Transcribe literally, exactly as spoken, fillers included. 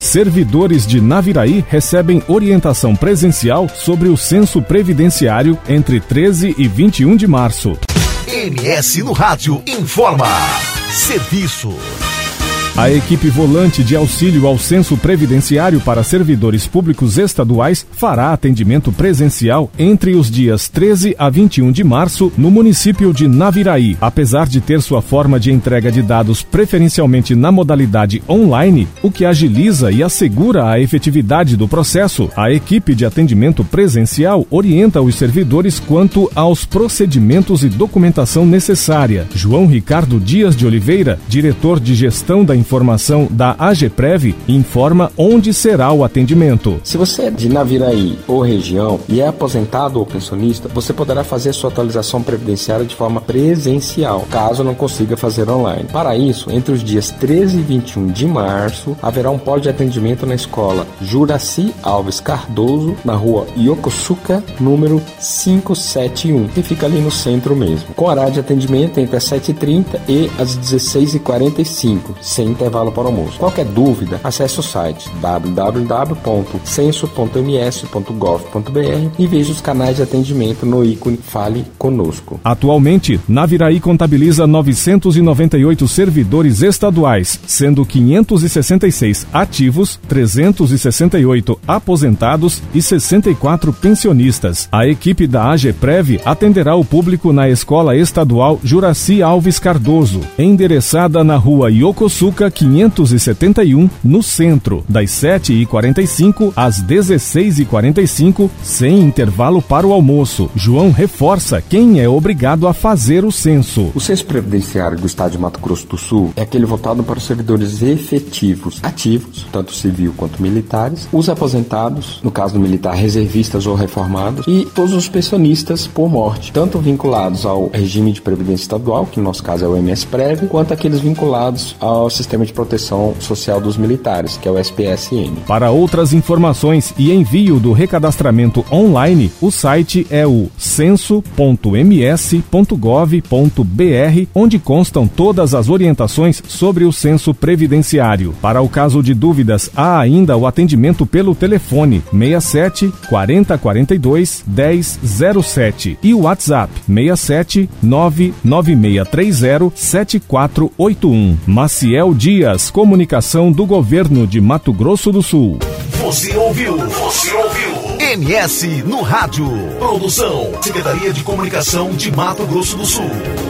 Servidores de Naviraí recebem orientação presencial sobre o censo previdenciário entre treze e vinte e um de março. M S no Rádio informa. Serviço. A equipe volante de auxílio ao censo previdenciário para servidores públicos estaduais fará atendimento presencial entre os dias treze a vinte e um de março no município de Naviraí. Apesar de ter sua forma de entrega de dados preferencialmente na modalidade online, o que agiliza e assegura a efetividade do processo, a equipe de atendimento presencial orienta os servidores quanto aos procedimentos e documentação necessária. João Ricardo Dias de Oliveira, diretor de gestão da informação da AGEPREV, informa onde será o atendimento. Se você é de Naviraí ou região e é aposentado ou pensionista, você poderá fazer sua atualização previdenciária de forma presencial, caso não consiga fazer online. Para isso, entre os dias treze e vinte e um de março, haverá um polo de atendimento na escola Juraci Alves Cardoso, na rua Yokosuka, número quinhentos e setenta e um, que fica ali no centro mesmo, com horário de atendimento entre as sete e trinta e as dezesseis e quarenta e cinco, sem intervalo para o almoço. Qualquer dúvida, acesse o site w w w ponto censo ponto m s ponto gov ponto b r e veja os canais de atendimento no ícone Fale Conosco. Atualmente, Naviraí contabiliza novecentos e noventa e oito servidores estaduais, sendo quinhentos e sessenta e seis ativos, trezentos e sessenta e oito aposentados e sessenta e quatro pensionistas. A equipe da AGEPREV atenderá o público na Escola Estadual Juraci Alves Cardoso, endereçada na rua Yokosuka quinhentos e setenta e um, no centro, das sete e quarenta e cinco às dezesseis e quarenta e cinco, sem intervalo para o almoço. João reforça quem é obrigado a fazer o censo. O censo previdenciário do Estado de Mato Grosso do Sul é aquele voltado para os servidores efetivos, ativos, tanto civil quanto militares, os aposentados, no caso do militar, reservistas ou reformados, e todos os pensionistas por morte, tanto vinculados ao regime de previdência estadual, que no nosso caso é o M S Prev, quanto aqueles vinculados ao Sistema de Proteção Social dos Militares, que é o S P S M. Para outras informações e envio do recadastramento online, o site é o censo ponto m s ponto gov ponto b r, onde constam todas as orientações sobre o censo previdenciário. Para o caso de dúvidas, há ainda o atendimento pelo telefone seis sete, quarenta, quarenta e dois, dez, zero sete e o WhatsApp seis sete, nove nove seis três zero, sete quatro oito um. Maciel Dias, Comunicação do Governo de Mato Grosso do Sul. Você ouviu? Você ouviu? M S no Rádio. Produção, Secretaria de Comunicação de Mato Grosso do Sul.